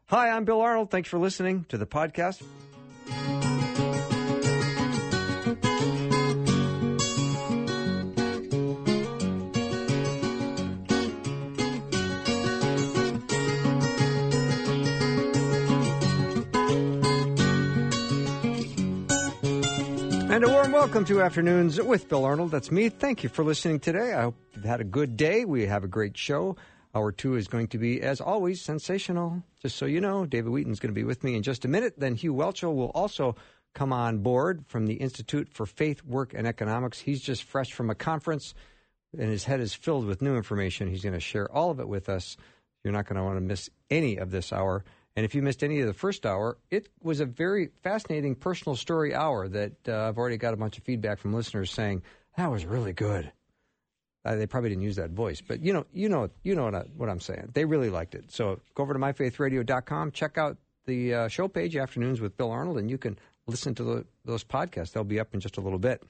Hi, I'm Bill Arnold. Thanks for listening to the podcast. And a warm welcome to Afternoons with Bill Arnold. That's me. Thank you for listening today. I hope you've had a good day. We have a great show. Hour 2 is going to be, as always, sensational. Just so you know, David Wheaton's going to be with me in just a minute. Then Hugh Welchel will also come on board from the Institute for Faith, Work, and Economics. He's just fresh from a conference, and his head is filled with new information. He's going to share all of it with us. You're not going to want to miss any of this hour. And if you missed any of the first hour, it was a very fascinating personal story hour that I've already got a bunch of feedback from listeners saying, that was really good. They probably didn't use that voice, but you know what I'm saying. They really liked it. So go over to myfaithradio.com, check out the show page, Afternoons with Bill Arnold, and you can listen to those podcasts. They'll be up in just a little bit.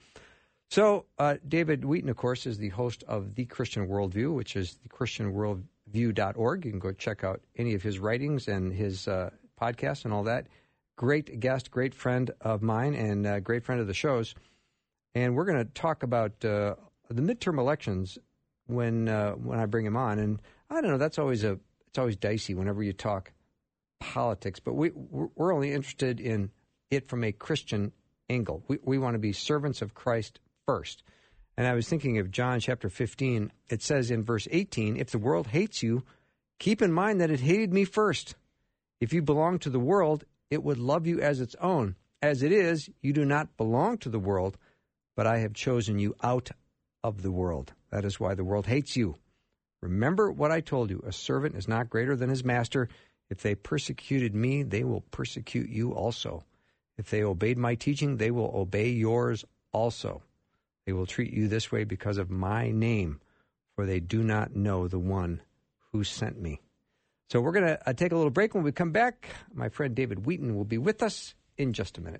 So David Wheaton, of course, is the host of The Christian Worldview, which is thechristianworldview.org. You can go check out any of his writings and his podcasts and all that. Great guest, great friend of mine, and great friend of the show's. And we're going to talk about the midterm elections when I bring him on. And I don't know, it's always dicey whenever you talk politics. But we're only interested in it from a Christian angle. We want to be servants of Christ first. And I was thinking of John chapter 15. It says in verse 18, if the world hates you, keep in mind that it hated me first. If you belong to the world, it would love you as its own. As it is, you do not belong to the world, but I have chosen you out of the world. That is why the world hates you. Remember what I told you. A servant is not greater than his master. If they persecuted me, they will persecute you also. If they obeyed my teaching, they will obey yours also. They will treat you this way because of my name, for they do not know the one who sent me. So we're going to take a little break. When we come back, my friend David Wheaton will be with us in just a minute.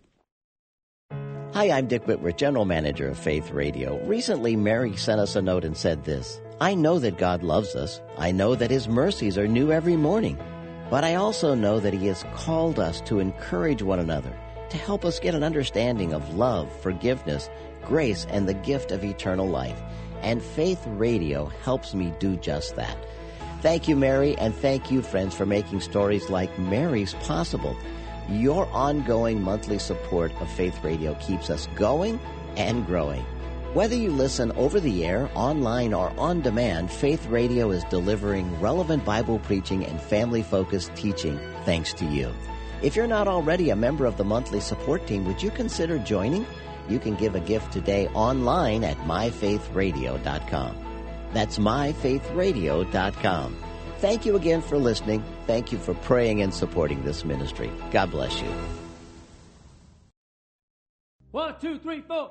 Hi, I'm Dick Whitworth, General Manager of Faith Radio. Recently, Mary sent us a note and said this: I know that God loves us. I know that His mercies are new every morning. But I also know that He has called us to encourage one another, to help us get an understanding of love, forgiveness, grace, and the gift of eternal life. And Faith Radio helps me do just that. Thank you, Mary, and thank you, friends, for making stories like Mary's possible. Your ongoing monthly support of Faith Radio keeps us going and growing. Whether you listen over the air, online, or on demand, Faith Radio is delivering relevant Bible preaching and family-focused teaching thanks to you. If you're not already a member of the monthly support team, would you consider joining? You can give a gift today online at myfaithradio.com. That's myfaithradio.com. Thank you again for listening. Thank you for praying and supporting this ministry. God bless you. 1, 2, 3, 4.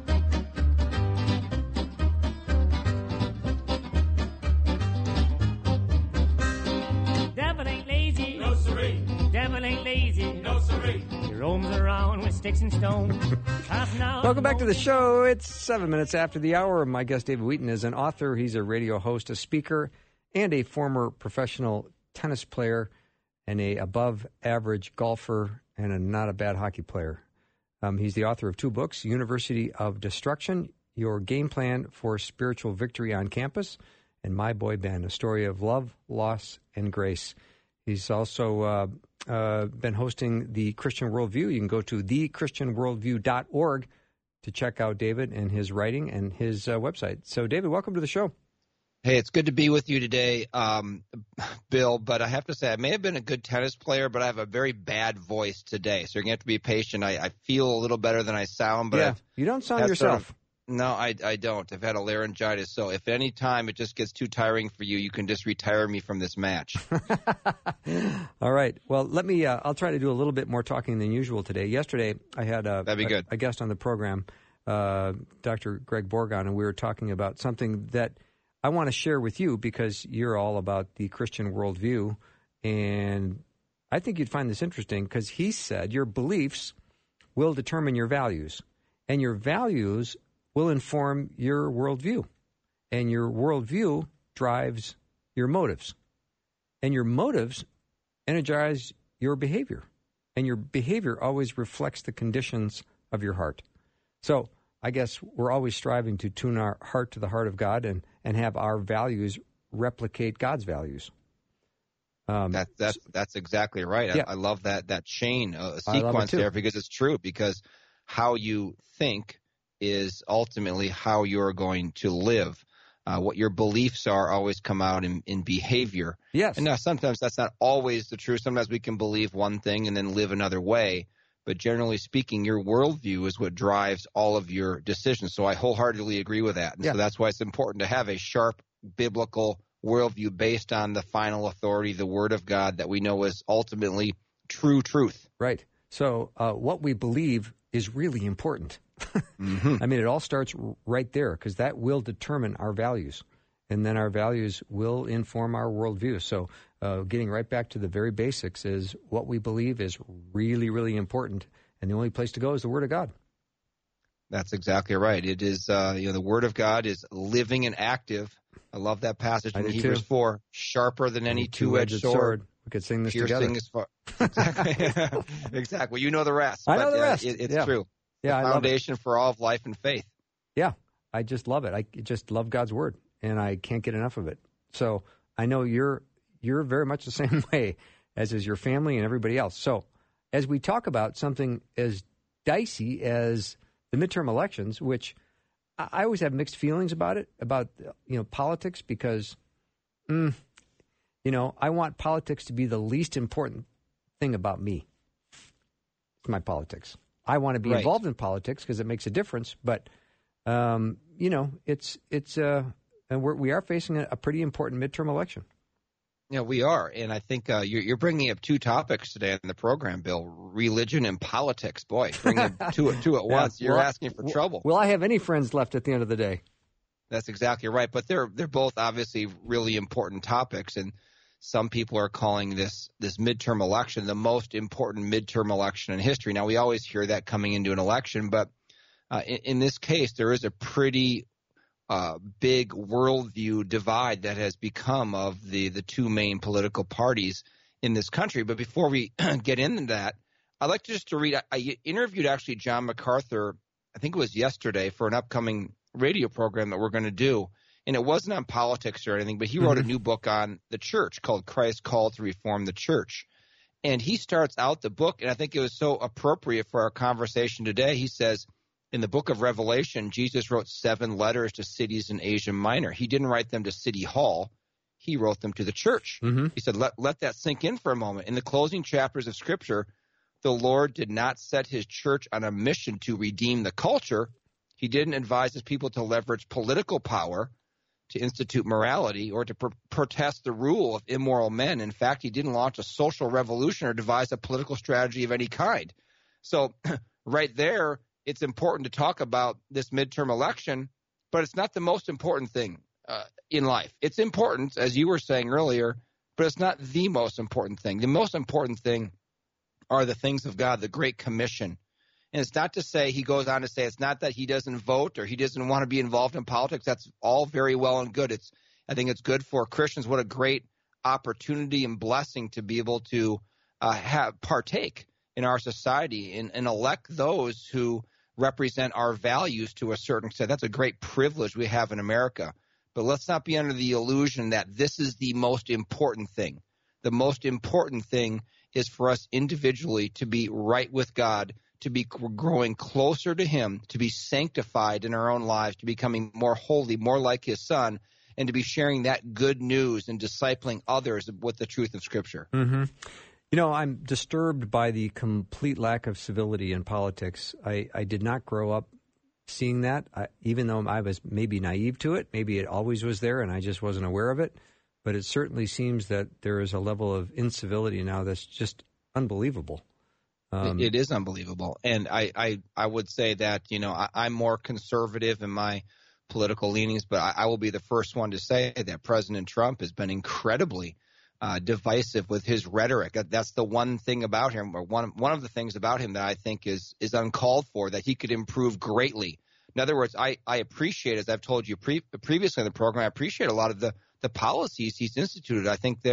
Devil ain't lazy. No siree. Devil ain't lazy. No siree. He roams around with sticks and stones. Welcome back to the show. It's 7 minutes after the hour. My guest, David Wheaton, is an author. He's a radio host, a speaker, and a former professional tennis player, and a above-average golfer, and a not-a-bad hockey player. He's the author of 2 books, University of Destruction, Your Game Plan for Spiritual Victory on Campus, and My Boy Ben, a story of love, loss, and grace. He's also been hosting The Christian Worldview. You can go to thechristianworldview.org to check out David and his writing and his website. So, David, welcome to the show. Hey, it's good to be with you today, Bill, but I have to say I may have been a good tennis player, but I have a very bad voice today, so you're going to have to be patient. I feel a little better than I sound, but yeah, you don't sound yourself. No, I don't. I've had a laryngitis, so if any time it just gets too tiring for you, you can just retire me from this match. All right. Well, I'll try to do a little bit more talking than usual today. Yesterday, I had a guest on the program, Dr. Greg Borgon, and we were talking about something that I want to share with you because you're all about the Christian worldview, and I think you'd find this interesting because he said your beliefs will determine your values, and your values will inform your worldview, and your worldview drives your motives, and your motives energize your behavior. And your behavior always reflects the conditions of your heart. So I guess we're always striving to tune our heart to the heart of God and have our values replicate God's values. That's exactly right. Yeah. I love that chain sequence there, because it's true. Because how you think is ultimately how you're going to live. What your beliefs are always come out in behavior. Yes. And now sometimes that's not always the truth. Sometimes we can believe one thing and then live another way. But generally speaking, your worldview is what drives all of your decisions. So I wholeheartely agree with that. And so that's why it's important to have a sharp biblical worldview based on the final authority, the Word of God, that we know is ultimately true truth. Right. So what we believe is really important. Mm-hmm. I mean, it all starts right there, because that will determine our values. And then our values will inform our worldview. So getting right back to the very basics is what we believe is really, really important. And the only place to go is the Word of God. That's exactly right. It is, the Word of God is living and active. I love that passage in Hebrews 4, sharper than any two-edged sword. We could sing this piercing together. As far. Exactly. Exactly. Well, you know the rest. I know the rest. It's true. Yeah, the foundation for all of life and faith. Yeah, I just love it. I just love God's Word, and I can't get enough of it. So I know you're very much the same way, as is your family and everybody else. So as we talk about something as dicey as the midterm elections, which I always have mixed feelings about it, about politics, because I want politics to be the least important thing about me. It's my politics. I want to be involved in politics because it makes a difference, but and we are facing a pretty important midterm election. Yeah, we are, and I think you're bringing up two topics today in the program, Bill: religion and politics. Boy, bringing two at once. You're asking for trouble. Will I have any friends left at the end of the day? That's exactly right. But they're both obviously really important topics, and some people are calling this midterm election the most important midterm election in history. Now, we always hear that coming into an election, but in this case, there is a pretty big worldview divide that has become of the two main political parties in this country. But before we get into that, I'd like to read. I interviewed actually John MacArthur, I think it was yesterday, for an upcoming radio program that we're going to do. And it wasn't on politics or anything, but he wrote a new book on the church called Christ's Call to Reform the Church. And he starts out the book, and I think it was so appropriate for our conversation today. He says, in the book of Revelation, Jesus wrote 7 letters to cities in Asia Minor. He didn't write them to City Hall. He wrote them to the church. Mm-hmm. He said, let that sink in for a moment. In the closing chapters of Scripture, the Lord did not set his church on a mission to redeem the culture. He didn't advise his people to leverage political power to institute morality or to protest the rule of immoral men. In fact, he didn't launch a social revolution or devise a political strategy of any kind. So right there, it's important to talk about this midterm election, but it's not the most important thing in life. It's important, as you were saying earlier, but it's not the most important thing. The most important thing are the things of God, the Great Commission. And it's not to say, he goes on to say, it's not that he doesn't vote or he doesn't want to be involved in politics. That's all very well and good. I think it's good for Christians. What a great opportunity and blessing to be able to partake in our society and elect those who represent our values to a certain extent. That's a great privilege we have in America. But let's not be under the illusion that this is the most important thing. The most important thing is for us individually to be right with God, to be growing closer to him, to be sanctified in our own lives, to becoming more holy, more like his son, and to be sharing that good news and discipling others with the truth of Scripture. Mm-hmm. I'm disturbed by the complete lack of civility in politics. I did not grow up seeing that, even though I was maybe naive to it. Maybe it always was there and I just wasn't aware of it. But it certainly seems that there is a level of incivility now that's just unbelievable. It is unbelievable. And I would say that, I'm more conservative in my political leanings, but I will be the first one to say that President Trump has been incredibly divisive with his rhetoric. That's the one thing about him, or one of the things about him that I think is uncalled for, that he could improve greatly. In other words, I appreciate, as I've told you previously in the program, I appreciate a lot of the policies he's instituted. I think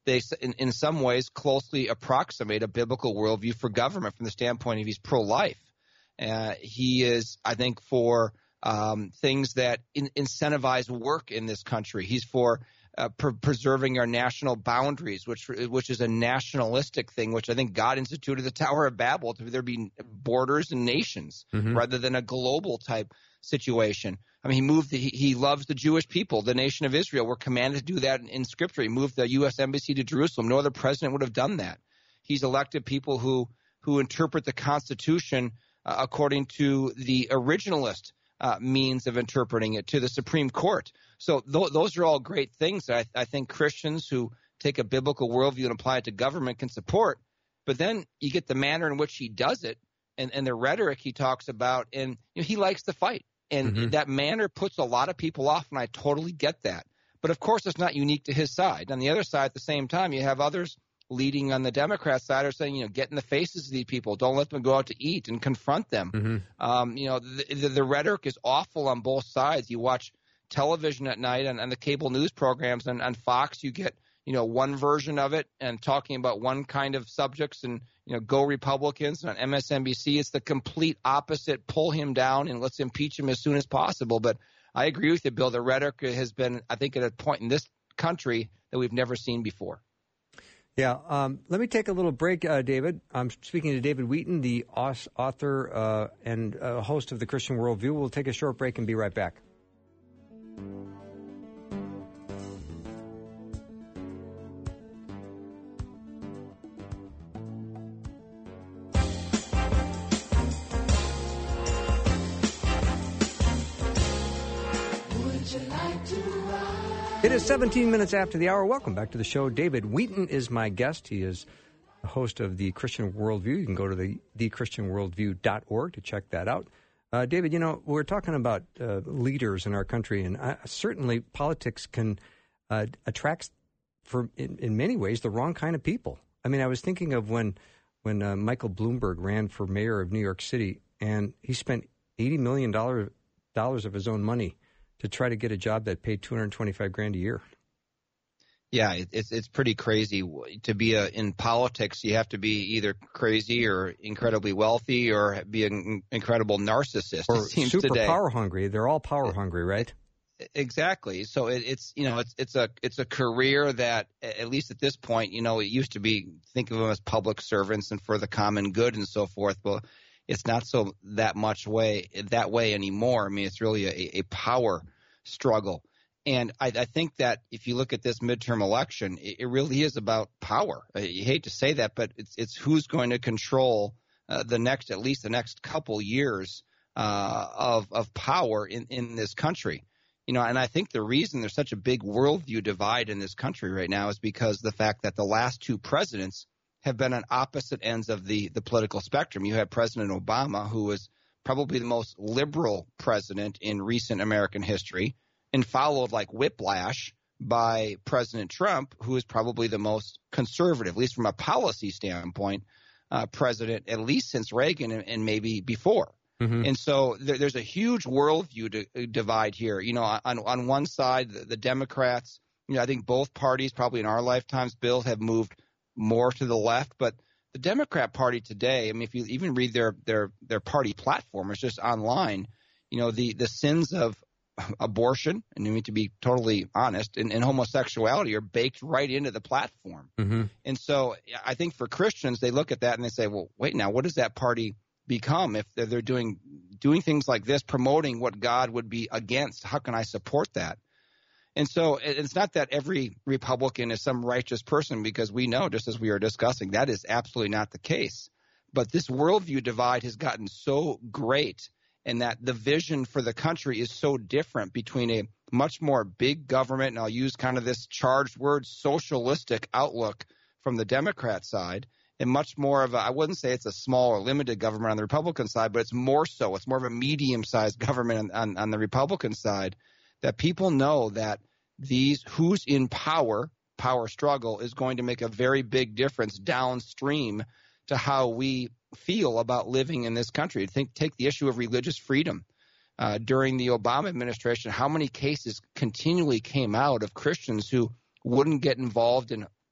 they, in some ways, closely approximate a biblical worldview for government from the standpoint of he's pro-life. He is, I think, for things that incentivize work in this country. He's for preserving our national boundaries, which is a nationalistic thing, which I think God instituted the Tower of Babel to there be borders and nations rather than a global type situation. I mean, he loves the Jewish people, the nation of Israel. We're commanded to do that in Scripture. He moved the U.S. Embassy to Jerusalem. No other president would have done that. He's elected people who interpret the Constitution according to the originalist means of interpreting it, to the Supreme Court. So those are all great things that I think Christians who take a biblical worldview and apply it to government can support. But then you get the manner in which he does it and the rhetoric he talks about, and he likes to fight. And that manner puts a lot of people off, and I totally get that. But, of course, it's not unique to his side. On the other side, at the same time, you have others leading on the Democrat side are saying, get in the faces of these people. Don't let them go out to eat and confront them. The rhetoric is awful on both sides. You watch television at night and the cable news programs, and on Fox you get one version of it and talking about one kind of subjects, and go Republicans. And on MSNBC it's the complete opposite. Pull him down and let's impeach him as soon as possible. But I agree with you, Bill. The rhetoric has been, I think, at a point in this country that we've never seen before. Yeah. Let me take a little break, David. I'm speaking to David Wheaton, the author and host of the Christian Worldview. We'll take a short break and be right back. It is 17 minutes after the hour. Welcome back to the show. David Wheaton is my guest. He is the host of the Christian Worldview. You can go to thechristianworldview.org to check that out. David, we're talking about leaders in our country, and certainly politics can attract, in many ways, the wrong kind of people. I mean, I was thinking of when Michael Bloomberg ran for mayor of New York City, and he spent $80 million of his own money to try to get a job that paid $225,000 a year. Yeah, it's pretty crazy. To be in politics, you have to be either crazy or incredibly wealthy or be an incredible narcissist. Or it seems super today. Power hungry. They're all power hungry, right? Exactly. So it's a career that, at least at this point, it used to be, think of them as public servants and for the common good and so forth. But it's not so that way anymore. I mean, it's really a power struggle. And I think that if you look at this midterm election, it really is about power. You hate to say that, but it's who's going to control at least the next couple years of power in this country. And I think the reason there's such a big worldview divide in this country right now is because the fact that the last two presidents have been on opposite ends of the political spectrum. You had President Obama, who was probably the most liberal president in recent American history, and followed like whiplash by President Trump, who is probably the most conservative, at least from a policy standpoint, president, at least since Reagan and maybe before. And so there's a huge worldview divide here. On one side, the Democrats, I think both parties probably in our lifetimes, Bill, have moved more to the left. But the Democrat Party today, I mean, if you even read their party platform, it's just online, the sins of abortion, and I mean to be totally honest, and homosexuality are baked right into the platform. And so I think for Christians, they look at that and they say, well, wait now, what does that party become if they're doing things like this, promoting what God would be against? How can I support that? And so it's not that every Republican is some righteous person, because we know, just as we are discussing, that is absolutely not the case. But this worldview divide has gotten so great, and that the vision for the country is so different between a much more big government, and I'll use kind of this charged word, socialistic outlook from the Democrat side, and much more of I wouldn't say it's a small or limited government on the Republican side, but it's more so. It's more of a medium-sized government on the Republican side, that people know that who's in power struggle is going to make a very big difference downstream to how we feel about living in this country. Take the issue of religious freedom. During the Obama administration, how many cases continually came out of Christians who wouldn't get involved in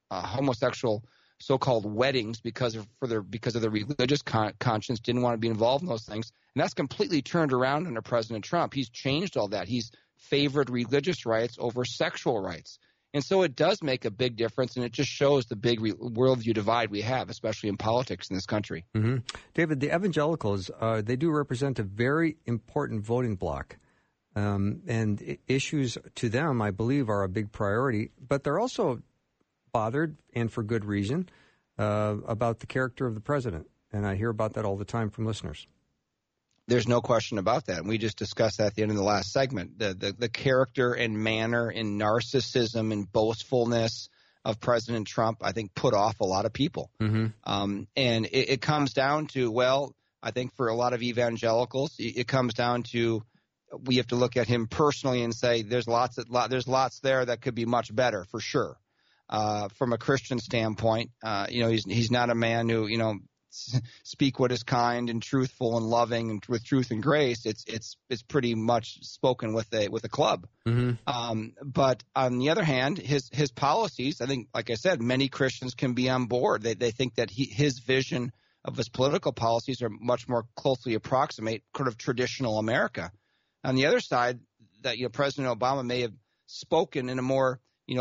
homosexual so-called weddings because of their religious conscience, didn't want to be involved in those things. And that's completely turned around under President Trump. He's changed all that. He's favored religious rights over sexual rights. And so it does make a big difference, and it just shows the big worldview divide we have, especially in politics in this country. Mm-hmm. David, the evangelicals, they do represent a very important voting bloc. And issues to them, I believe, are a big priority. But they're also bothered, and for good reason, about the character of the president. And I hear about that all the time from listeners. There's no question about that. And we just discussed that at the end of the last segment. The character and manner and narcissism and boastfulness of President Trump, I think, put off a lot of people. Mm-hmm. And it comes down to, well, I think for a lot of evangelicals, it comes down to we have to look at him personally and say there's lots there that could be much better for sure. From a Christian standpoint, he's not a man who, speak what is kind and truthful and loving and with truth and grace. It's pretty much spoken with a club. Mm-hmm. But on the other hand, his policies, I think, like I said, many Christians can be on board. They think that his vision of his political policies are much more closely approximate kind of traditional America. On the other side, that President Obama may have spoken in a more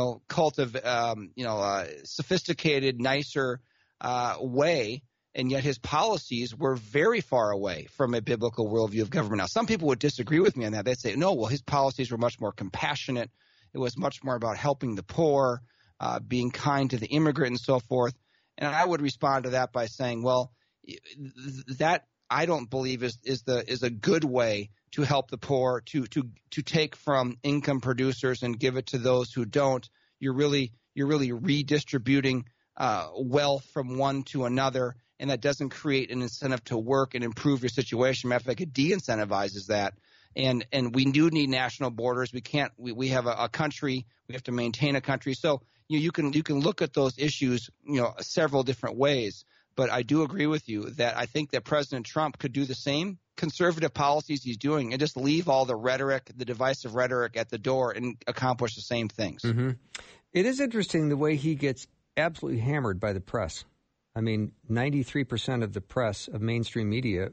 sophisticated, nicer way. And yet his policies were very far away from a biblical worldview of government. Now, some people would disagree with me on that. They'd say, no, well, his policies were much more compassionate. It was much more about helping the poor, being kind to the immigrant and so forth. And I would respond to that by saying, well, that I don't believe is a good way to help the poor, to take from income producers and give it to those who don't. You're really redistributing wealth from one to another. And that doesn't create an incentive to work and improve your situation. Matter of fact, it de-incentivizes that. And we do need national borders. We have a country. We have to maintain a country. So you can look at those issues, several different ways. But I do agree with you that I think that President Trump could do the same conservative policies he's doing and just leave all the rhetoric, the divisive rhetoric at the door and accomplish the same things. Mm-hmm. It is interesting the way he gets absolutely hammered by the press. I mean, 93% of the press of mainstream media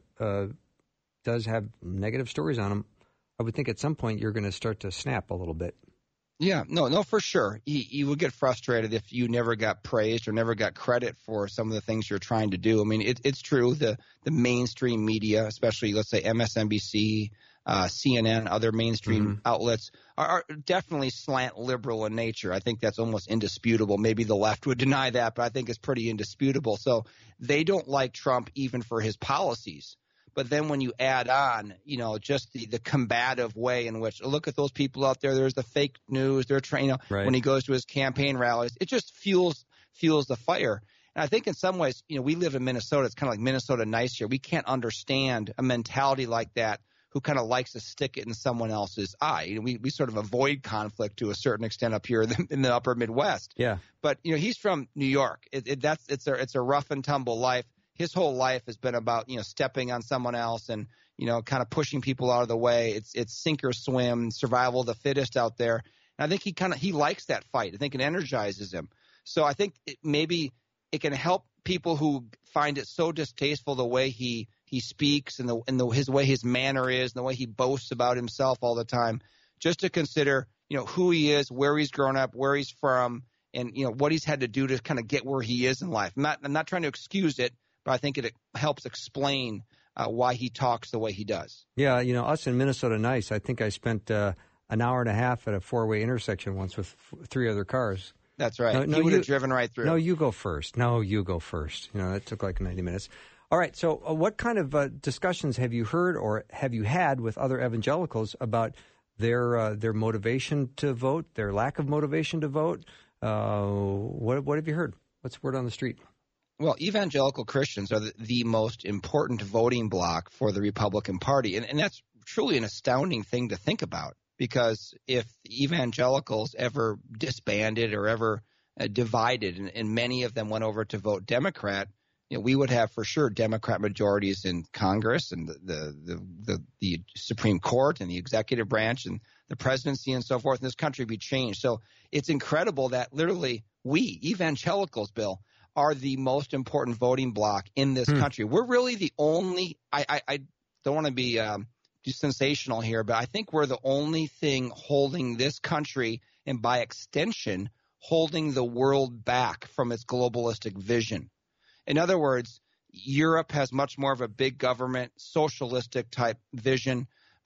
does have negative stories on him. I would think at some point you're going to start to snap a little bit. Yeah, no, for sure. You would get frustrated if you never got praised or never got credit for some of the things you're trying to do. I mean, it's true. The mainstream media, especially, let's say, MSNBC, CNN, other mainstream outlets are definitely slant liberal in nature. I think that's almost indisputable. Maybe the left would deny that, but I think it's pretty indisputable. So they don't like Trump even for his policies. But then when you add on, just the combative way in which, look at those people out there, there's the fake news, they're trying, right. When he goes to his campaign rallies, it just fuels the fire. And I think in some ways, we live in Minnesota. It's kind of like Minnesota nice here. We can't understand a mentality like that who kind of likes to stick it in someone else's eye. We sort of avoid conflict to a certain extent up here in the upper Midwest. Yeah. But, he's from New York. It's a rough and tumble life. His whole life has been about, stepping on someone else and, kind of pushing people out of the way. It's sink or swim, survival of the fittest out there. And I think he likes that fight. I think it energizes him. So I think maybe it can help people who find it so distasteful the way he speaks and his way his manner is and the way he boasts about himself all the time, just to consider, who he is, where he's grown up, where he's from, and, what he's had to do to kind of get where he is in life. I'm not trying to excuse it, but I think it helps explain why he talks the way he does. Yeah, us in Minnesota nice. I think I spent an hour and a half at a four-way intersection once with three other cars. That's right. He would have driven right through. No, you go first. That took like 90 minutes. All right, so what kind of discussions have you heard or have you had with other evangelicals about their motivation to vote, their lack of motivation to vote? What have you heard? What's the word on the street? Well, evangelical Christians are the most important voting bloc for the Republican Party. And that's truly an astounding thing to think about, because if evangelicals ever disbanded or ever divided and many of them went over to vote Democrat, we would have for sure Democrat majorities in Congress and the Supreme Court and the executive branch and the presidency and so forth, and this country would be changed. So it's incredible that literally we, evangelicals, Bill, are the most important voting bloc in this country. We're really the only – I don't want to be sensational here, but I think we're the only thing holding this country and by extension holding the world back from its globalistic vision. In other words, Europe has much more of a big government, socialistic type vision.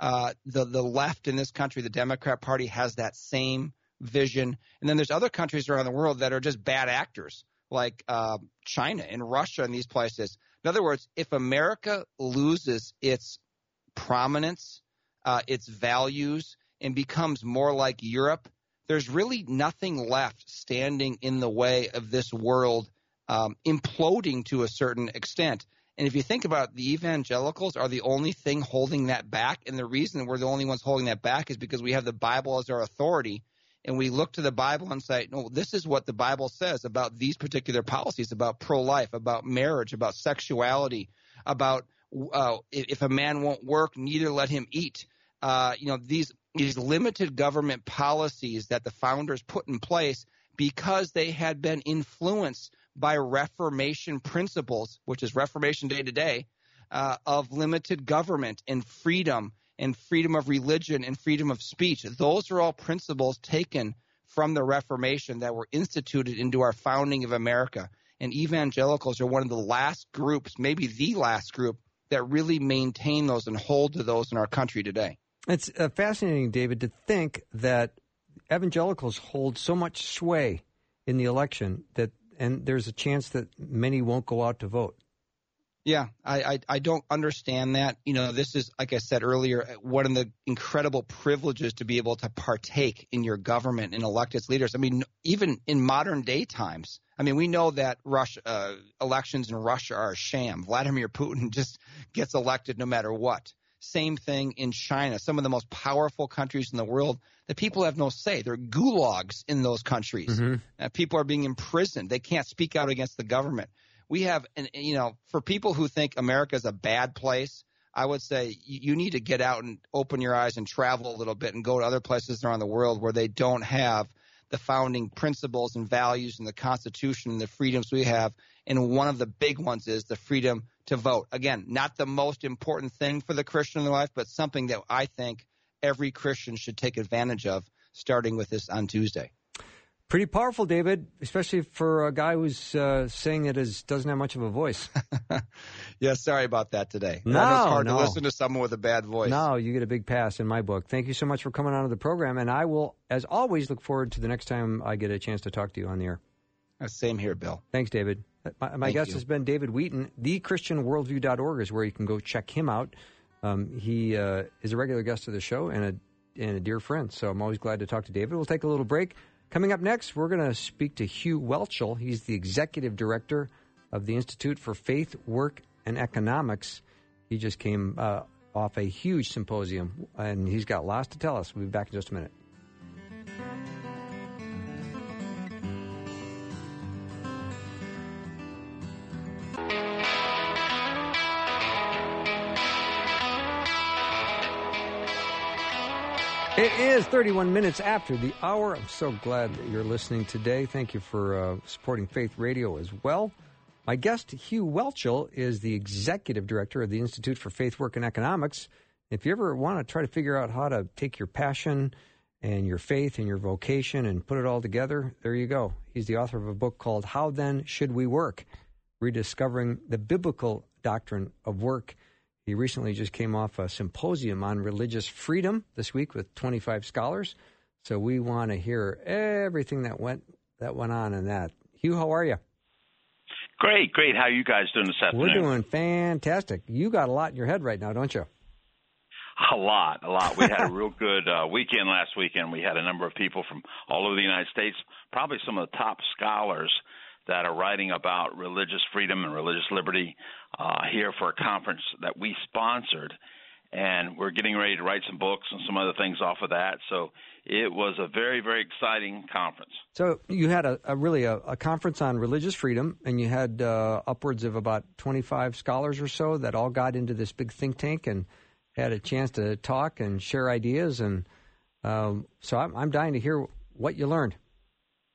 The left in this country, the Democrat Party, has that same vision. And then there's other countries around the world that are just bad actors, like China and Russia and these places. In other words, if America loses its prominence, its values, and becomes more like Europe, there's really nothing left standing in the way of this world imploding to a certain extent. And if you think about it, the evangelicals are the only thing holding that back. And the reason we're the only ones holding that back is because we have the Bible as our authority. And we look to the Bible and say, no, this is what the Bible says about these particular policies, about pro-life, about marriage, about sexuality, about if a man won't work, neither let him eat. These limited government policies that the founders put in place because they had been influenced by Reformation principles, which is Reformation Day today, of limited government and freedom of religion and freedom of speech. Those are all principles taken from the Reformation that were instituted into our founding of America. And evangelicals are one of the last groups, maybe the last group, that really maintain those and hold to those in our country today. It's fascinating, David, to think that evangelicals hold so much sway in the election and there's a chance that many won't go out to vote. Yeah, I don't understand that. This is, like I said earlier, one of the incredible privileges to be able to partake in your government and elect its leaders. I mean, even in modern day times, we know that elections in Russia are a sham. Vladimir Putin just gets elected no matter what. Same thing in China, some of the most powerful countries in the world. The people have no say. They're gulags in those countries. Mm-hmm. People are being imprisoned. They can't speak out against the government. We have, for people who think America is a bad place, I would say you need to get out and open your eyes and travel a little bit and go to other places around the world where they don't have the founding principles and values and the Constitution and the freedoms we have. And one of the big ones is the freedom to vote. Again, not the most important thing for the Christian in their life, but something that I think every Christian should take advantage of, starting with this on Tuesday. Pretty powerful, David, especially for a guy who's saying that doesn't have much of a voice. Yeah, sorry about that today. No, I know it's hard to listen to someone with a bad voice. No, you get a big pass in my book. Thank you so much for coming on to the program, and I will, as always, look forward to the next time I get a chance to talk to you on the air. Same here, Bill. Thanks, David. My guest has been David Wheaton. TheChristianWorldview.org is where you can go check him out. He is a regular guest of the show and a dear friend, so I'm always glad to talk to David. We'll take a little break. Coming up next, we're going to speak to Hugh Welchel. He's the executive director of the Institute for Faith, Work, and Economics. He just came off a huge symposium, and he's got lots to tell us. We'll be back in just a minute. It is 31 minutes after the hour. I'm so glad that you're listening today. Thank you for supporting Faith Radio as well. My guest, Hugh Welchel, is the executive director of the Institute for Faith, Work, and Economics. If you ever want to try to figure out how to take your passion and your faith and your vocation and put it all together, there you go. He's the author of a book called How Then Should We Work? Rediscovering the Biblical Doctrine of Work. He recently just came off a symposium on religious freedom this week with 25 scholars. So we want to hear everything that went on in that. Hugh, how are you? Great. How are you guys doing this afternoon? We're doing fantastic. You got a lot in your head right now, don't you? A lot. We had a real good weekend last weekend. We had a number of people from all over the United States, probably some of the top scholars that are writing about religious freedom and religious liberty here for a conference that we sponsored. And we're getting ready to write some books and some other things off of that. So it was a very, very exciting conference. So you had a conference on religious freedom, and you had upwards of about 25 scholars or so that all got into this big think tank and had a chance to talk and share ideas. And so I'm dying to hear what you learned.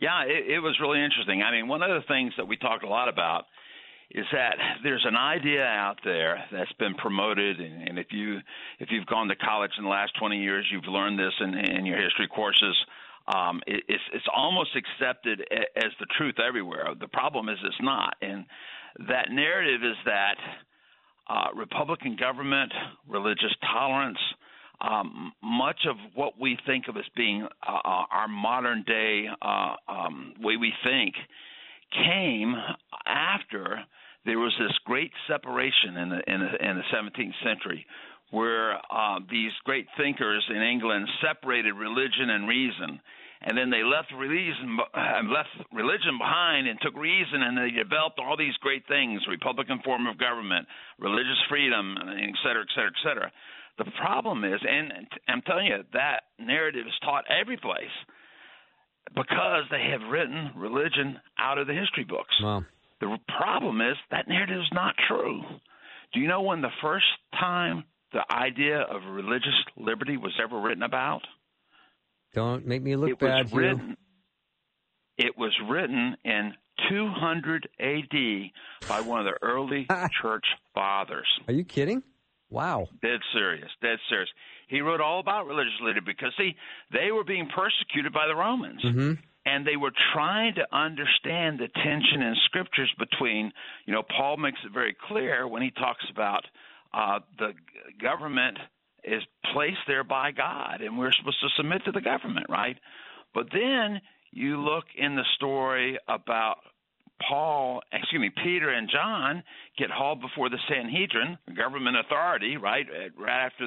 Yeah, it was really interesting. I mean, one of the things that we talked a lot about is that there's an idea out there that's been promoted, and if you've gone to college in the last 20 years, you've learned this in your history courses. It's almost accepted as the truth everywhere. The problem is it's not, and that narrative is that Republican government, religious tolerance, much of what we think of as being our modern day way we think came after there was this great separation in the 17th century, where these great thinkers in England separated religion and reason, and then they left religion behind and took reason, and they developed all these great things: Republican form of government, religious freedom, et cetera, et cetera, et cetera. The problem is, and I'm telling you, that narrative is taught every place because they have written religion out of the history books. Wow. The problem is that narrative is not true. Do you know when the first time the idea of religious liberty was ever written about? Don't make me look bad, Hugh. It was written in 200 A.D. by one of the early church fathers. Are you kidding? Wow. Dead serious. He wrote all about religious liberty because, see, they were being persecuted by the Romans. Mm-hmm. And they were trying to understand the tension in scriptures between, Paul makes it very clear when he talks about the government is placed there by God, and we're supposed to submit to the government, right? But then you look in the story about Peter and John get hauled before the Sanhedrin, government authority, right? Right after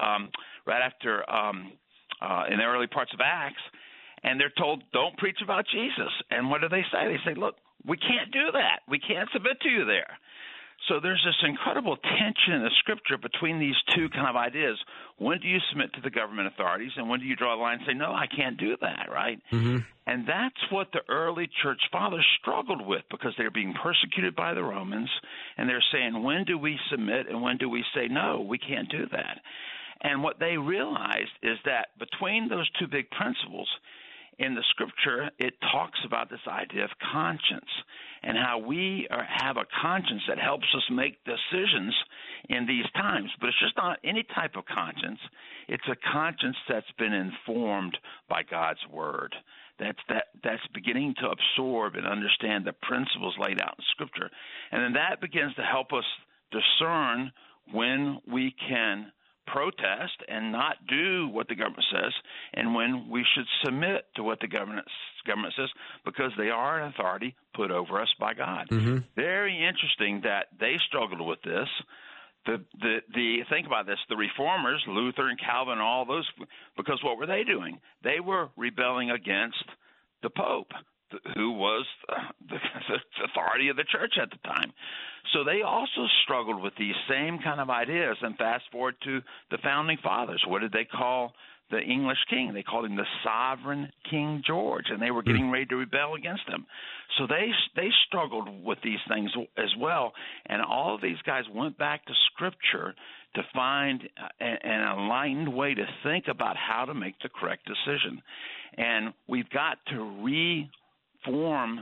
in the early parts of Acts. And they're told, don't preach about Jesus. And what do they say? They say, look, we can't do that. We can't submit to you there. So there's this incredible tension in the scripture between these two kind of ideas. When do you submit to the government authorities, and when do you draw a line and say, no, I can't do that, right? Mm-hmm. And that's what the early church fathers struggled with, because they're being persecuted by the Romans, and they're saying, when do we submit and when do we say, no, we can't do that? And what they realized is that between those two big principles, in the scripture, it talks about this idea of conscience and how we have a conscience that helps us make decisions in these times. But it's just not any type of conscience. It's a conscience that's been informed by God's word. That's beginning to absorb and understand the principles laid out in scripture. And then that begins to help us discern when we can protest and not do what the government says, and when we should submit to what the government says, because they are an authority put over us by God. Mm-hmm. Very interesting that they struggled with this. Think about this: the reformers, Luther and Calvin, all those, because what were they doing? They were rebelling against the Pope, who was the authority of the church at the time. So they also struggled with these same kind of ideas. And fast forward to the founding fathers. What did they call the English king? They called him the sovereign King George, and they were getting ready to rebel against him. So they struggled with these things as well. And all of these guys went back to Scripture to find an enlightened way to think about how to make the correct decision. And we've got to reform,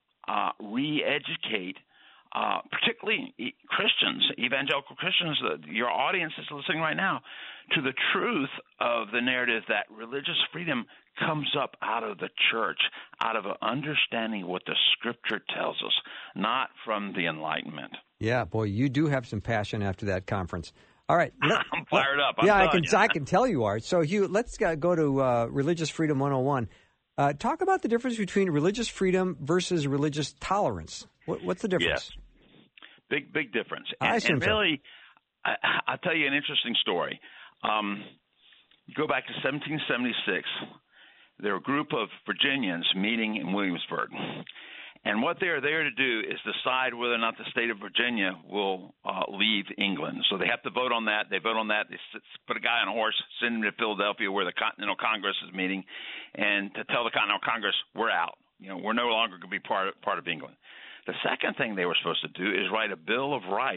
re-educate, particularly Christians, evangelical Christians, your audience is listening right now, to the truth of the narrative that religious freedom comes up out of the church, out of an understanding what the Scripture tells us, not from the Enlightenment. Yeah, boy, you do have some passion after that conference. All right. I'm fired up. I can tell you are. So, Hugh, let's go to Religious Freedom 101. Talk about the difference between religious freedom versus religious tolerance. What's the difference? Yes. Big difference. And really, I'll tell you an interesting story. Go back to 1776. There were a group of Virginians meeting in Williamsburg. And what they're there to do is decide whether or not the state of Virginia will leave England. So they have to vote on that. They vote on that. They put a guy on a horse, send him to Philadelphia where the Continental Congress is meeting, and to tell the Continental Congress, we're out. We're no longer going to be part of England. The second thing they were supposed to do is write a Bill of Rights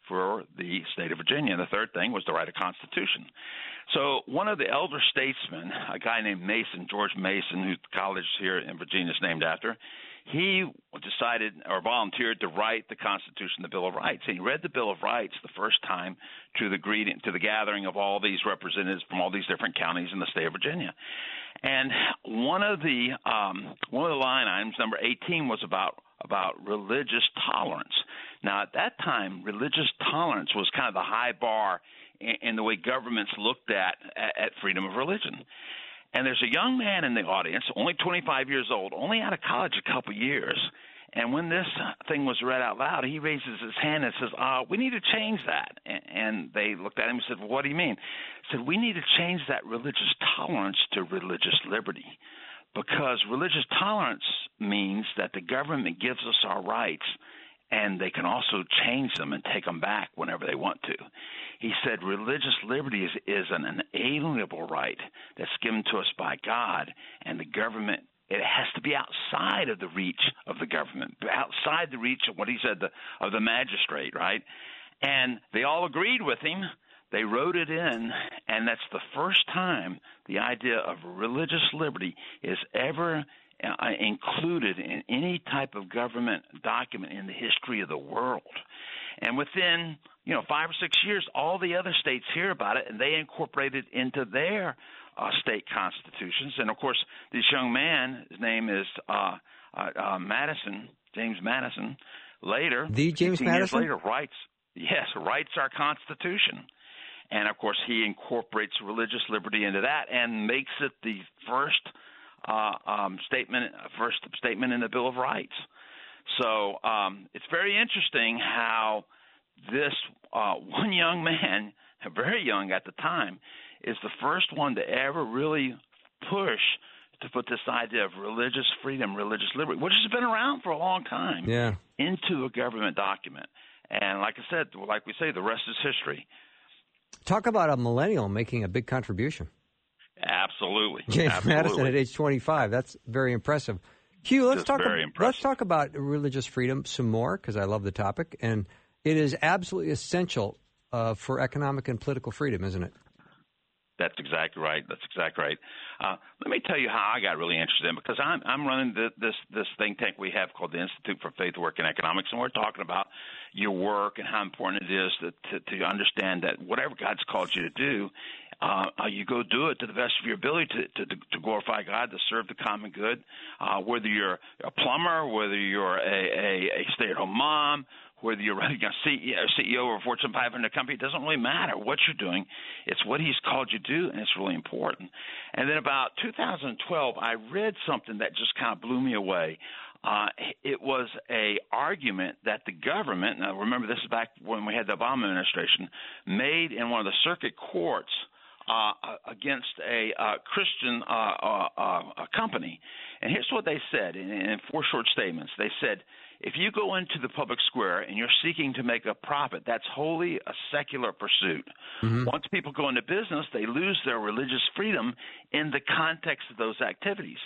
for the state of Virginia. And the third thing was to write a constitution. So one of the elder statesmen, a guy named Mason, George Mason, whose college here in Virginia is named after, he decided or volunteered to write the Constitution, the Bill of Rights. And he read the Bill of Rights the first time to the gathering of all these representatives from all these different counties in the state of Virginia. And one of the line items, number 18, was about religious tolerance. Now, at that time, religious tolerance was kind of the high bar in the way governments looked at freedom of religion. And there's a young man in the audience, only 25 years old, only out of college a couple years. And when this thing was read out loud, he raises his hand and says, we need to change that. And they looked at him and said, well, what do you mean? He said, we need to change that religious tolerance to religious liberty, because religious tolerance means that the government gives us our rights, and they can also change them and take them back whenever they want to. He said religious liberty is an inalienable right that's given to us by God, and the government, it has to be outside of the reach of the government, outside the reach of what he said, of the magistrate, right? And they all agreed with him. They wrote it in, and that's the first time the idea of religious liberty is ever included in any type of government document in the history of the world. And within 5 or 6 years, all the other states hear about it, and they incorporate it into their state constitutions. And, of course, this young man, his name is Madison, James Madison, later, James Madison? Years later, writes our Constitution. And, of course, he incorporates religious liberty into that and makes it the first statement in the Bill of Rights. So it's very interesting how this one young man, very young at the time, is the first one to ever really push to put this idea of religious freedom, religious liberty, which has been around for a long time, into a government document. And like I said, like we say, the rest is history. Talk about a millennial making a big contribution. Absolutely. James Madison at age 25. That's very impressive. Hugh, let's talk about religious freedom some more, because I love the topic. And it is absolutely essential for economic and political freedom, isn't it? That's exactly right. Let me tell you how I got really interested in it, because I'm running this think tank we have called the Institute for Faith, Work, and Economics, and we're talking about your work and how important it is to understand that whatever God's called you to do, you go do it to the best of your ability to glorify God, to serve the common good. Whether you're a plumber, whether you're a stay-at-home mom, whether you're running a CEO of a Fortune 500 company, it doesn't really matter what you're doing. It's what he's called you to do, and it's really important. And then about 2012, I read something that just kind of blew me away. It was a argument that the government, now remember this is back when we had the Obama administration, made in one of the circuit courts against a Christian company. And here's what they said in 4 short statements. They said, if you go into the public square and you're seeking to make a profit, that's wholly a secular pursuit. Mm-hmm. Once people go into business, they lose their religious freedom in the context of those activities.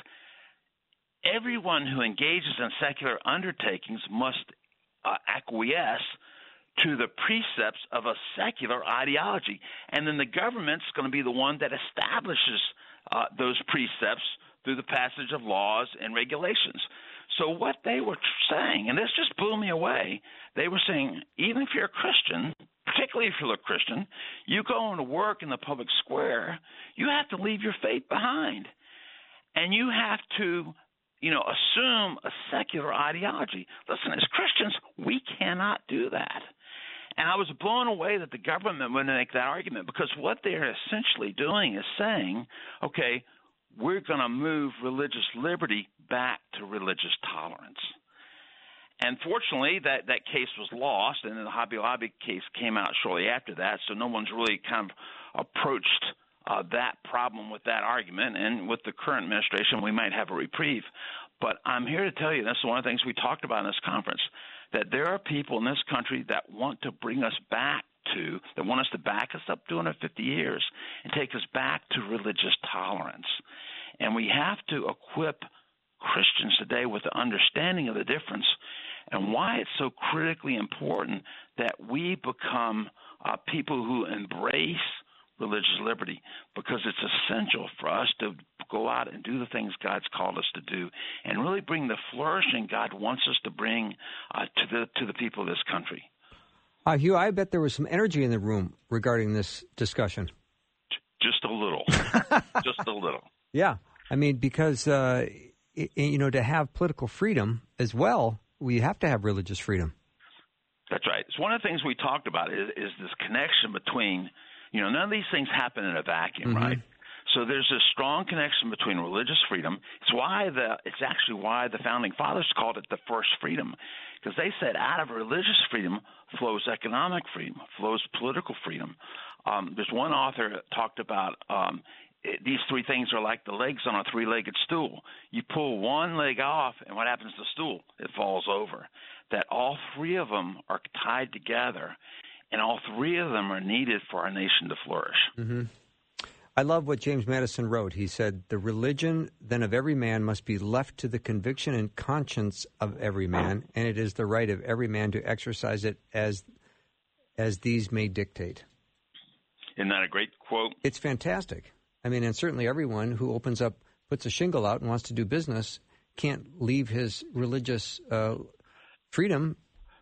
Everyone who engages in secular undertakings must acquiesce to the precepts of a secular ideology. And then the government's going to be the one that establishes those precepts through the passage of laws and regulations. So what they were saying, and this just blew me away, they were saying even if you're a Christian, particularly if you're a Christian, you go into work in the public square, you have to leave your faith behind. And you have to assume a secular ideology. Listen, as Christians, we cannot do that. And I was blown away that the government wouldn't make that argument, because what they're essentially doing is saying, okay, we're going to move religious liberty back to religious tolerance. And fortunately, that case was lost, and then the Hobby Lobby case came out shortly after that, so no one's really kind of approached that problem with that argument. And with the current administration, we might have a reprieve. But I'm here to tell you, this is one of the things we talked about in this conference, that there are people in this country that want to bring us back that want us to back us up 250 years and take us back to religious tolerance. And we have to equip Christians today with the understanding of the difference. and why it's so critically important that we become people who embrace religious liberty, because it's essential for us to go out and do the things God's called us to do and really bring the flourishing God wants us to bring to the people of this country. Hugh, I bet there was some energy in the room regarding this discussion. Just a little. Just a little. Yeah. I mean, because, to have political freedom as well, we have to have religious freedom. That's right. It's one of the things we talked about is this connection between, none of these things happen in a vacuum, right? So there's a strong connection between religious freedom. It's actually why the founding fathers called it the first freedom, because they said out of religious freedom flows economic freedom, flows political freedom. There's one author that talked about these three things are like the legs on a three-legged stool. You pull one leg off, and what happens to the stool? It falls over. That all three of them are tied together, and all three of them are needed for our nation to flourish. Mm-hmm. I love what James Madison wrote. He said, "The religion then of every man must be left to the conviction and conscience of every man, and it is the right of every man to exercise it as these may dictate." Isn't that a great quote? It's fantastic. I mean, and certainly everyone who puts a shingle out and wants to do business can't leave his religious freedom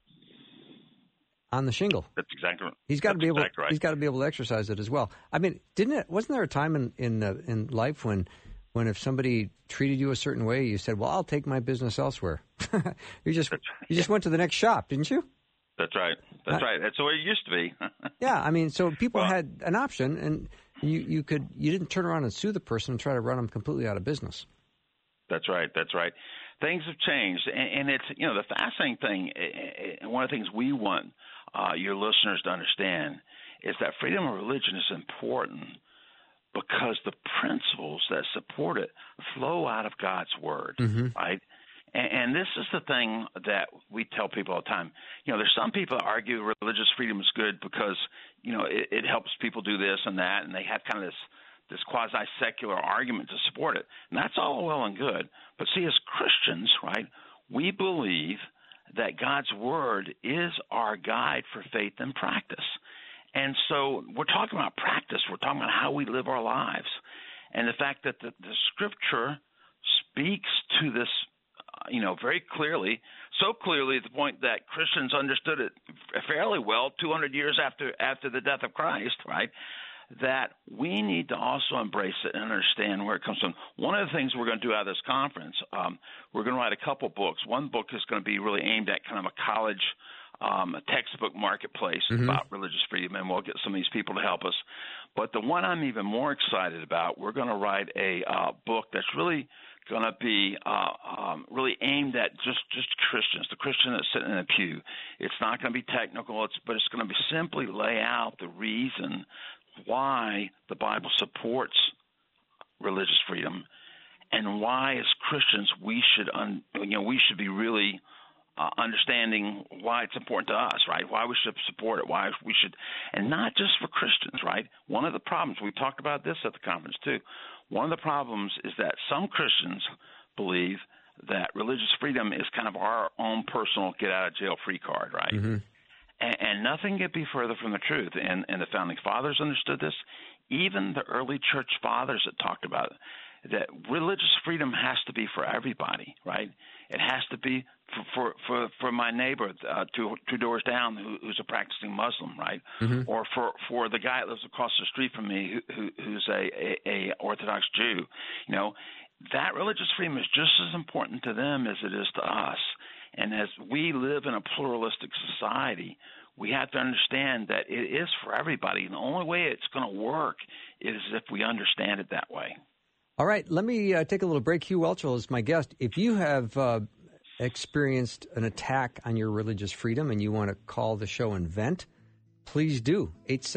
on the shingle. That's exactly right. He's got to be able. Right. He's got to be able to exercise it as well. I mean, wasn't there a time in life when if somebody treated you a certain way, you said, "Well, I'll take my business elsewhere." you just went to the next shop, didn't you? That's right. That's right. That's the way it used to be. Yeah, I mean, so people had an option, and you didn't turn around and sue the person and try to run them completely out of business. That's right. That's right. Things have changed, and it's the fascinating thing. And one of the things we want your listeners to understand is that freedom of religion is important because the principles that support it flow out of God's word, right? And this is the thing that we tell people all the time. There's some people that argue religious freedom is good because, it helps people do this and that, and they have kind of this quasi-secular argument to support it. And that's all well and good. But see, as Christians, right, we believe that God's word is our guide for faith and practice. And so we're talking about practice. We're talking about how we live our lives. And the fact that the Scripture speaks to this very clearly, so clearly at the point that Christians understood it fairly well 200 years after the death of Christ, right, that we need to also embrace it and understand where it comes from. One of the things we're going to do out of this conference, we're going to write a couple books. One book is going to be really aimed at kind of a college textbook marketplace about religious freedom, and we'll get some of these people to help us. But the one I'm even more excited about, we're going to write a book that's really going to be really aimed at just Christians, the Christian that's sitting in a pew. It's not going to be technical, but it's going to be simply lay out the reason why the Bible supports religious freedom and why, as Christians, we should be really understanding why it's important to us, right? Why we should support it, why we should, and not just for Christians, right? One of the problems, we talked about this at the conference too, one of the problems is that some Christians believe that religious freedom is kind of our own personal get-out-of-jail-free card, right? And nothing could be further from the truth. And the Founding Fathers understood this. Even the early church fathers that talked about it, that religious freedom has to be for everybody, right? It has to be for my neighbor two doors down who's a practicing Muslim, right? Or for the guy that lives across the street from me who's a Orthodox Jew. That religious freedom is just as important to them as it is to us. And as we live in a pluralistic society, we have to understand that it is for everybody. And the only way it's going to work is if we understand it that way. All right, let me take a little break. Hugh Welchel is my guest. If you have experienced an attack on your religious freedom and you want to call the show and vent, please do.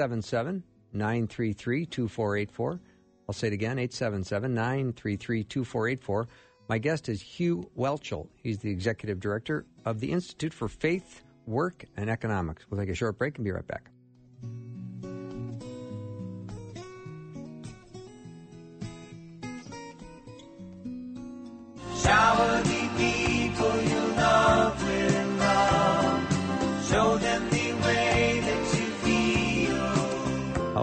877-933-2484. I'll say it again, 877-933-2484. My guest is Hugh Welchel. He's the executive director of the Institute for Faith, Work, and Economics. We'll take a short break and be right back. Shower the people you love with love.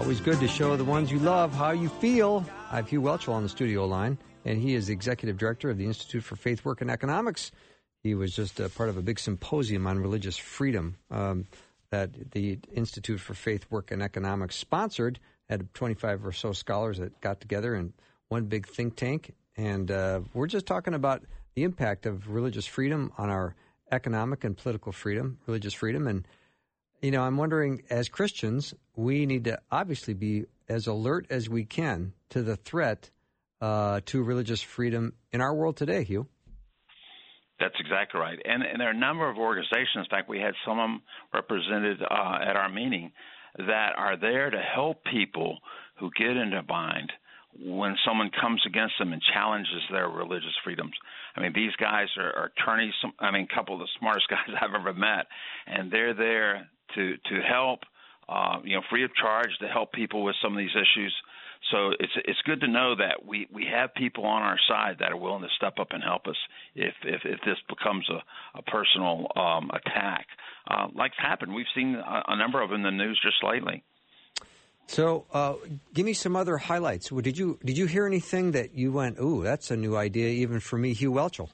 Always good to show the ones you love how you feel. I have Hugh Welchel on the studio line, and he is the executive director of the Institute for Faith, Work, and Economics. He was just part of a big symposium on religious freedom that the Institute for Faith, Work, and Economics sponsored. Had 25 or so scholars that got together in one big think tank, and we're just talking about the impact of religious freedom on our economic and political freedom, religious freedom. And, you know, I'm wondering, as Christians, we need to obviously be as alert as we can to the threat to religious freedom in our world today, Hugh. That's exactly right. And there are a number of organizations, in fact, we had some of them represented at our meeting, that are there to help people who get into a bind when someone comes against them and challenges their religious freedoms. I mean, these guys are attorneys, a couple of the smartest guys I've ever met, and they're there to help, free of charge, to help people with some of these issues. So it's good to know that we have people on our side that are willing to step up and help us if this becomes a personal attack. Like's happened. We've seen a number of them in the news just lately. So give me some other highlights. Did you hear anything that you went, ooh, that's a new idea even for me, Hugh Welchel?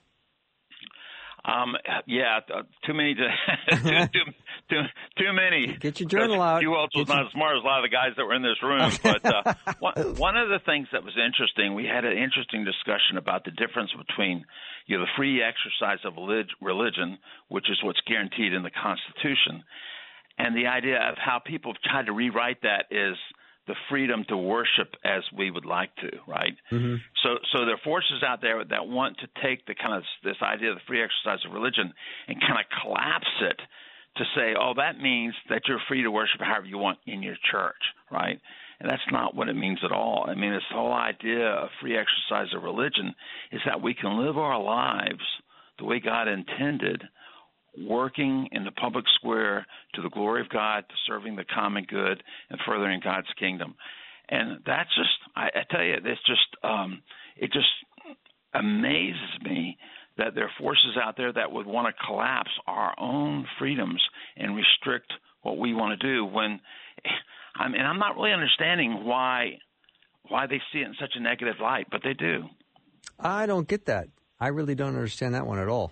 Too many. Too many. Get your journal out. Hugh Welchel's not as smart as a lot of the guys that were in this room. But one of the things that was interesting, we had an interesting discussion about the difference between the free exercise of religion, which is what's guaranteed in the Constitution, and the idea of how people have tried to rewrite that is the freedom to worship as we would like to, right? Mm-hmm. So there are forces out there that want to take the kind of this idea of the free exercise of religion and kind of collapse it to say, oh, that means that you're free to worship however you want in your church, right? And that's not what it means at all. I mean, this whole idea of free exercise of religion is that we can live our lives the way God intended, working in the public square to the glory of God, to serving the common good and furthering God's kingdom. And that's just, I tell you, it's just, it just amazes me that there are forces out there that would want to collapse our own freedoms and restrict what we want to do when, I'm not really understanding why they see it in such a negative light, but they do. I don't get that. I really don't understand that one at all.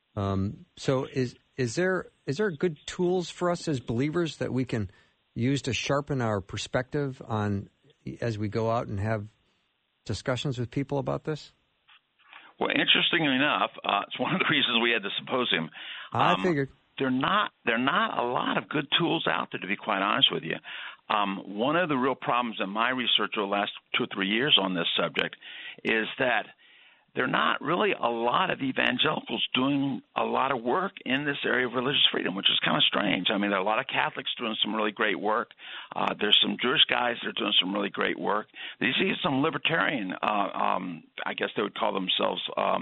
So is there good tools for us as believers that we can use to sharpen our perspective on as we go out and have discussions with people about this? Well, interestingly enough, it's one of the reasons we had the symposium. I figured. There are not a lot of good tools out there, to be quite honest with you. One of the real problems in my research over the last 2 or 3 years on this subject is that there are not really a lot of evangelicals doing a lot of work in this area of religious freedom, which is kind of strange. I mean, there are a lot of Catholics doing some really great work. There's some Jewish guys that are doing some really great work. You see some libertarian, I guess they would call themselves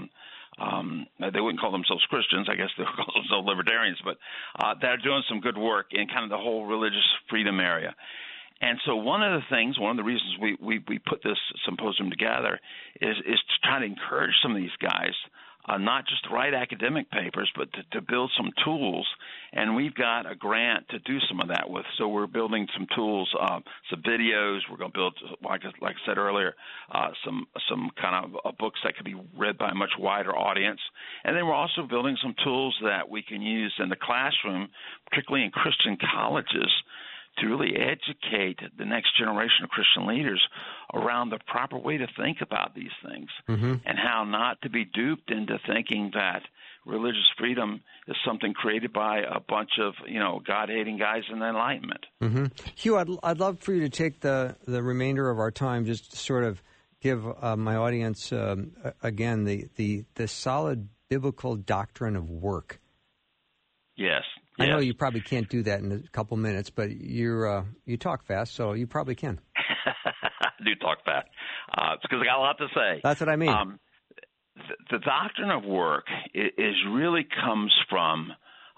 they wouldn't call themselves Christians. I guess they would call themselves libertarians, but that are doing some good work in kind of the whole religious freedom area. And so one of the reasons we put this symposium together is to try to encourage some of these guys, not just to write academic papers, but to build some tools. And we've got a grant to do some of that with. So we're building some tools, some videos. We're going to build, like I said earlier, some kind of books that could be read by a much wider audience. And then we're also building some tools that we can use in the classroom, particularly in Christian colleges, to really educate the next generation of Christian leaders around the proper way to think about these things, mm-hmm. and how not to be duped into thinking that religious freedom is something created by a bunch of, God-hating guys in the Enlightenment. Mm-hmm. Hugh, I'd love for you to take the remainder of our time just to sort of give my audience, again, the solid biblical doctrine of work. Yes. I know you probably can't do that in a couple minutes, but you talk fast, so you probably can. I do talk fast. It's because I got a lot to say. That's what I mean. The doctrine of work really comes from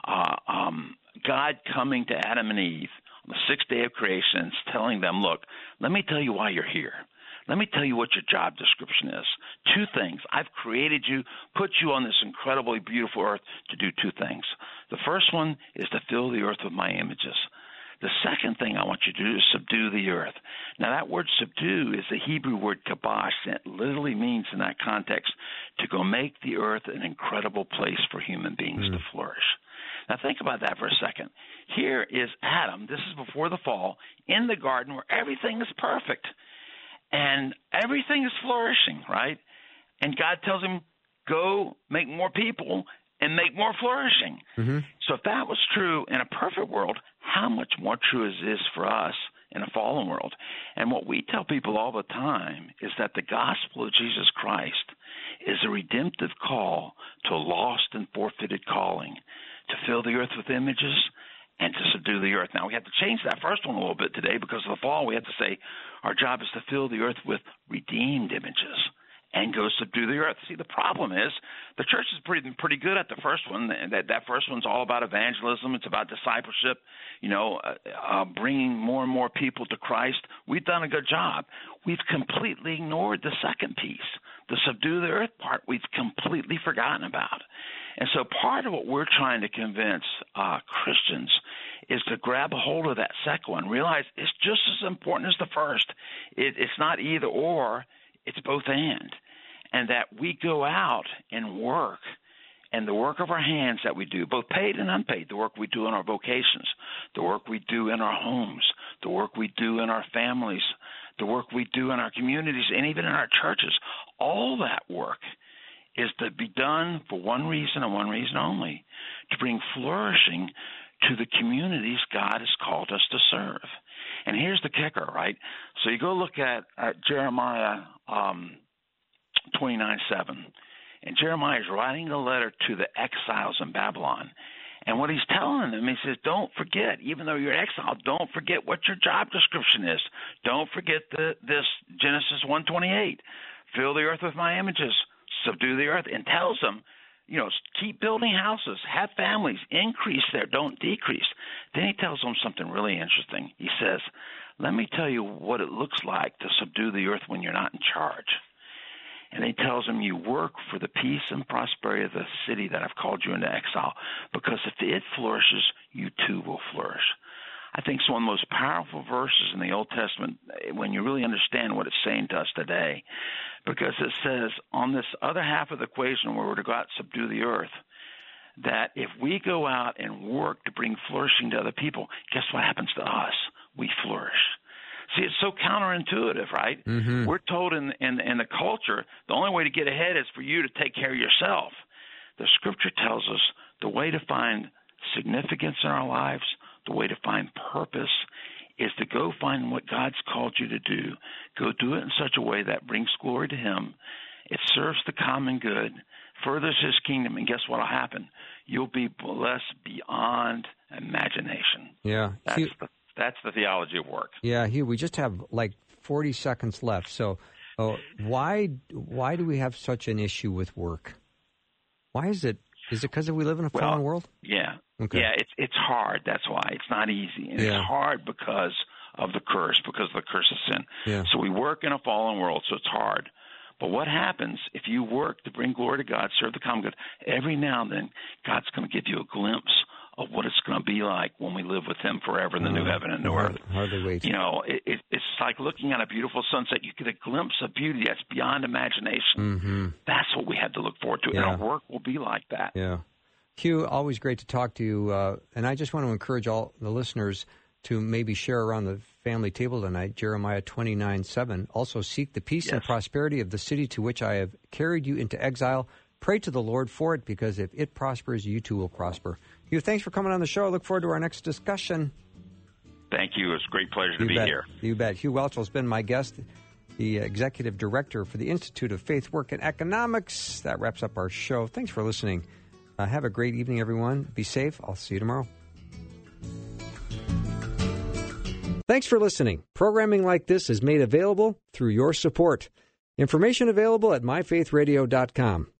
God coming to Adam and Eve on the sixth day of creation and telling them, look, let me tell you why you're here. Let me tell you what your job description is. 2 things. I've created you, put you on this incredibly beautiful earth to do 2 things. The first one is to fill the earth with my images. The second thing I want you to do is subdue the earth. Now, that word subdue is the Hebrew word kabash, and it literally means in that context to go make the earth an incredible place for human beings to flourish. Now, think about that for a second. Here is Adam. This is before the fall, in the garden where everything is perfect and everything is flourishing, right? And God tells him, go make more people and make more flourishing. So if that was true in a perfect world, how much more true is this for us in a fallen world? And what we tell people all the time is that the gospel of Jesus Christ is a redemptive call to a lost and forfeited calling, to fill the earth with images and to subdue the earth. Now, we have to change that first one a little bit today because of the fall. We have to say our job is to fill the earth with redeemed images and go subdue the earth. See, the problem is the church is pretty good at the first one. That first one's all about evangelism. It's about discipleship, bringing more and more people to Christ. We've done a good job. We've completely ignored the second piece, the subdue the earth part. We've completely forgotten about. And so part of what we're trying to convince Christians is to grab a hold of that second one, realize it's just as important as the first. It's not either or. It's both and that we go out and work, and the work of our hands that we do, both paid and unpaid, the work we do in our vocations, the work we do in our homes, the work we do in our families, the work we do in our communities, and even in our churches, all that work is to be done for one reason and one reason only, to bring flourishing to the communities God has called us to serve. And here's the kicker, right? So you go look at Jeremiah 29:7, and Jeremiah is writing a letter to the exiles in Babylon. And what he's telling them, he says, don't forget, even though you're exiled, don't forget what your job description is. Don't forget this Genesis 1:28. Fill the earth with my images, subdue the earth, and tells them, keep building houses, have families, increase there, don't decrease. Then he tells them something really interesting. He says, let me tell you what it looks like to subdue the earth when you're not in charge. And he tells them, you work for the peace and prosperity of the city that I've called you into exile, because if it flourishes, you too will flourish. I think it's one of the most powerful verses in the Old Testament when you really understand what it's saying to us today, because it says on this other half of the equation where we're to go out and subdue the earth, that if we go out and work to bring flourishing to other people, guess what happens to us? We flourish. See, it's so counterintuitive, right? We're told in the culture the only way to get ahead is for you to take care of yourself. The Scripture tells us the way to find significance in our lives, the way to find purpose, is to go find what God's called you to do. Go do it in such a way that brings glory to Him. It serves the common good, furthers His kingdom, and guess what will happen? You'll be blessed beyond imagination. Yeah. That's the theology of work. Yeah, Hugh, we just have like 40 seconds left. So why do we have such an issue with work? Why is it? Is it because we live in a fallen world? Yeah. Okay. Yeah, it's hard. That's why. It's not easy. And it's hard because of the curse, because of the curse of sin. Yeah. So we work in a fallen world, so it's hard. But what happens if you work to bring glory to God, serve the common good, every now and then God's going to give you a glimpse of what it's going to be like when we live with Him forever in the new heaven and new earth. Hardly wait. It's like looking at a beautiful sunset. You get a glimpse of beauty that's beyond imagination. That's what we have to look forward to, and our work will be like that. Yeah. Hugh, always great to talk to you. And I just want to encourage all the listeners to maybe share around the family table tonight, Jeremiah 29:7. Also seek the peace and prosperity of the city to which I have carried you into exile. Pray to the Lord for it, because if it prospers, you too will prosper. Hugh, thanks for coming on the show. I look forward to our next discussion. Thank you. It's a great pleasure to be here. You bet. Hugh Welchel has been my guest, the Executive Director for the Institute of Faith, Work, and Economics. That wraps up our show. Thanks for listening. Have a great evening, everyone. Be safe. I'll see you tomorrow. Thanks for listening. Programming like this is made available through your support. Information available at myfaithradio.com.